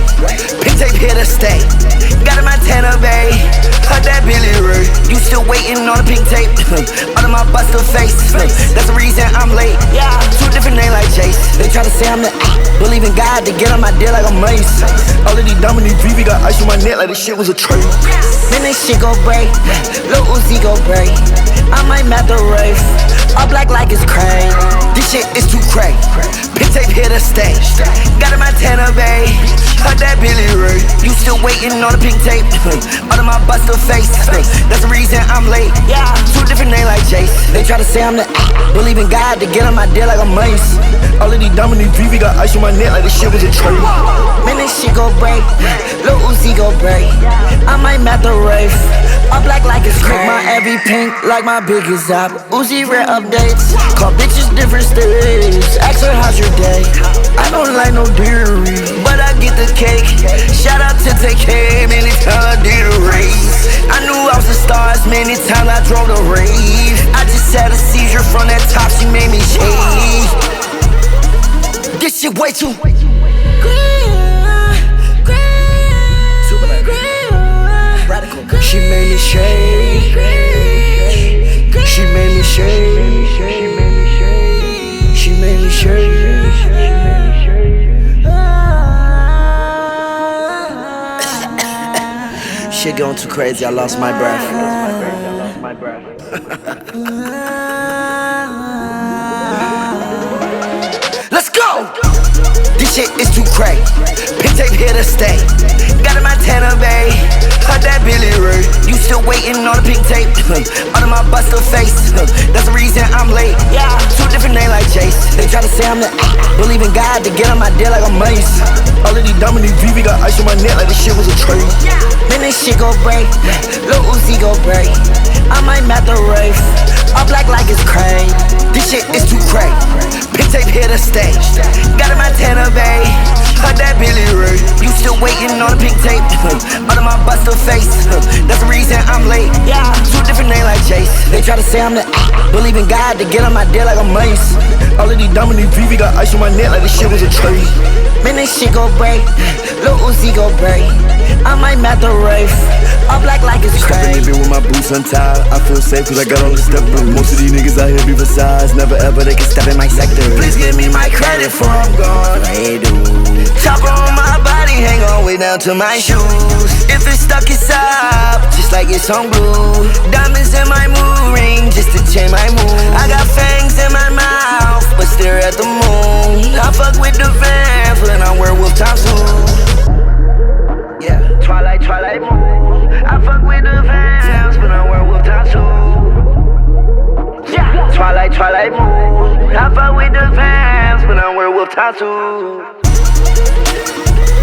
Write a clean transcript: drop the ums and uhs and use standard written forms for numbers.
Pink tape here to stay. Got a Montana Bay. Heard that Billy Ray. You still waiting on the pink tape? Under my buster face. That's the reason I'm late. Yeah, two different names like Jace. They try to say I'm the believe in God to get on my deal like a mace. All of these dumb and these VV got ice on my neck like this shit was a trade. Man, this shit go break. Lil Uzi go break. I might map the rave. All black like it's crazy. This shit is too crazy. Pink tape here to stay. Got a Montana Bay. Heard that Billy Ray. You still waiting on the pink tape? Under my buster face. That's the reason I'm late. Yeah, two different names like Jace. They try to say I'm the believe in God to get on my deal like a mace. All of these dumb and these VV got ice on my neck like this shit was a trade. Man, this shit go break. Lil Uzi go break. I might map the rave. All black like it's crazy. My every pink like my biggest op. Uzi rare updates. Call bitches different stages. Ask her how's your day. I don't like no dairy, but I get the cake. Shout out to TK, many times I did a race. I knew I was a star as many times I drove the rave. I just had a seizure from that top, she made me shake. This shit way too radical. She made me shake. She made me shake. She made me shake. Shit going too crazy, I lost my breath. Let's go! This shit is too crazy. Pink tape here to stay. Got a Montana Bay. Heard that Billy Ray. You still waiting on the pink tape? Under my buster face. That's the reason I'm late. Yeah, two different names like Jace. They try to say I'm the believe in God to get on my deal like a mace. All of these dumb and these VV got ice on my neck like this shit was a trade. Man, this shit go break. Lil Uzi go break. I might map the rave. All black like it's crazy. This shit is too crazy. Pink tape here to stay. Got a Montana Bay. Heard that Billy Ray. You still waiting on the pink tape? Under my buster face. That's the reason I'm late. Yeah, two different names like Jace. They try to say I'm the believe in God to get on my deal like a mace. All of these dumb and these VV got ice on my neck like this shit was a trade. Man, this shit go break. Lil Uzi go break. I might map the rave. All black like it's crazy. Stepping in with my boots untied. I feel safe cause I got all the steppers. Most of these niggas out here be for size. Never ever they can step in my sector. Please give me my credit for I'm gone. Hey dude. Chopper on my body, hang on way down to my shoes. If it's stuck, it's up, just like it's on glue. Diamonds in my mood ring, just to change my mood. I got fangs in my mouth, but stare at the moon. I fuck with the vamps when I'm werewolf time soon. Yeah, Twilight moon. I fuck with the vamps when I'm werewolf time soon. Yeah, Twilight moon. I fuck with the vamps when I'm werewolf time soon.